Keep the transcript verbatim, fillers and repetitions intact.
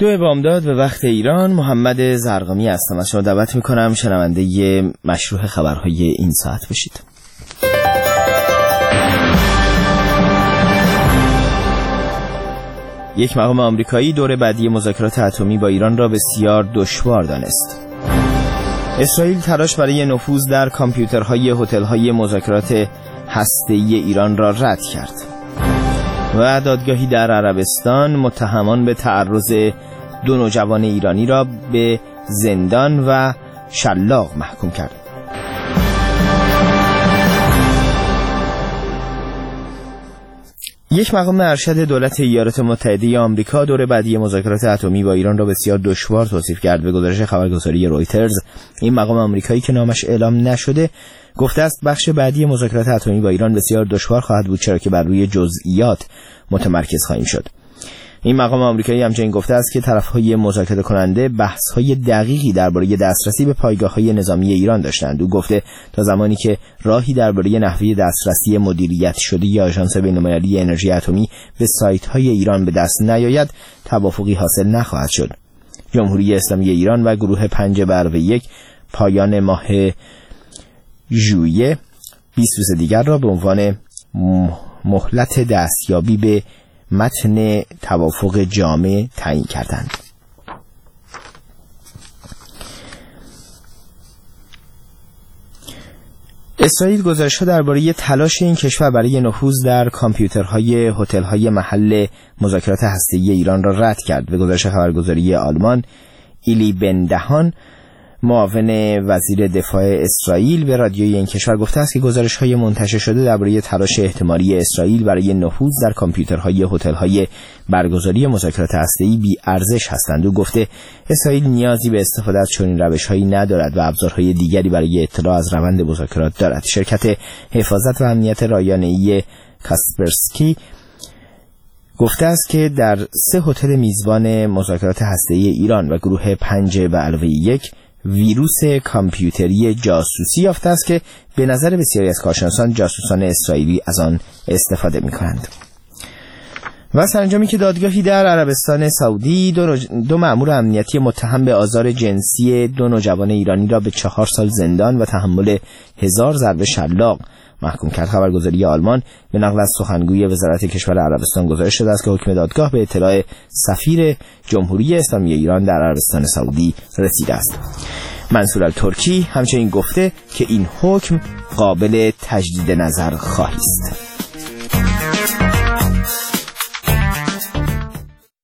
دو بامداد به وقت ایران، محمد زرقامی هستم. از شما دعوت میکنم شنونده مشروع خبرهای این ساعت بشید. یک مقام آمریکایی دور بعدی مذاکرات اتمی با ایران را بسیار دشوار دانست. اسرائیل تلاش برای نفوذ در کامپیوترهای هتل‌های مذاکرات هسته‌ای ایران را رد کرد. و دادگاهی در عربستان متهمان به تعرض دو نوجوان ایرانی را به زندان و شلاق محکوم کرد. یک مقام ارشد دولت ایالات متحده آمریکا دور بعدی مذاکرات اتمی با ایران را بسیار دشوار توصیف کرد. به گزارش خبرگزاری رویترز، این مقام آمریکایی که نامش اعلام نشده گفته است بخش بعدی مذاکرات اتمی با ایران بسیار دشوار خواهد بود، چرا که بر روی جزئیات متمرکز خواهیم شد. این مقام آمریکایی همچنین گفته است که طرف‌های مذاکره کننده بحث‌های دقیقی درباره دسترسی به پایگاه‌های نظامی ایران داشتند. او گفته تا زمانی که راهی درباره نحوه دسترسی مدیریت شده یا آژانس بین‌المللی انرژی اتمی به سایت‌های ایران به دست نیاید، توافقی حاصل نخواهد شد. جمهوری اسلامی ایران و گروه پنج بر یک پایان ماه ژوئیه بیست روز دیگر را به عنوان مهلت دستیابی به متن توافق جامع تعیین کردند. اسرائیل گزارش‌ها درباره تلاش این کشور برای نفوذ در کامپیوترهای هتل‌های محل مذاکرات هسته‌ای ایران را رد کرد. به گزارش خبرگزاری آلمان، ایلی بن دهان، معاون وزیر دفاع اسرائیل، به رادیوی این کشور گفته است که گزارش‌های منتشر شده درباره تلاش احتمالی اسرائیل برای نفوذ در کامپیوترهای هتل‌های برگزاری مذاکرات هسته‌ای بی ارزش هستند. او گفته اسرائیل نیازی به استفاده از چنین روش‌هایی ندارد و ابزارهای دیگری برای اطلاع از روند مذاکرات دارد. شرکت حفاظت و امنیت رایانه‌ای کاسپرسکی گفته است که در سه هتل میزبان مذاکرات هسته‌ای ایران و گروه پنج به علاوه یک ویروس کامپیوتری جاسوسی یافته است که به نظر بسیاری از کارشناسان جاسوسان اسرائیلی از آن استفاده می‌کنند. و سرانجامی که دادگاهی در عربستان سعودی دو, نج... دو مأمور امنیتی متهم به آزار جنسی دو نوجوان ایرانی را به چهار سال زندان و تحمل هزار ضربه شلاق محکوم کرد. خبرگزاری آلمان به نقل از سخنگوی وزارت کشور عربستان گزارش شده است که حکم دادگاه به اطلاع سفیر جمهوری اسلامی ایران در عربستان سعودی رسیده است. منصور الترکی همچنین گفته که این حکم قابل تجدید نظر خواهی است.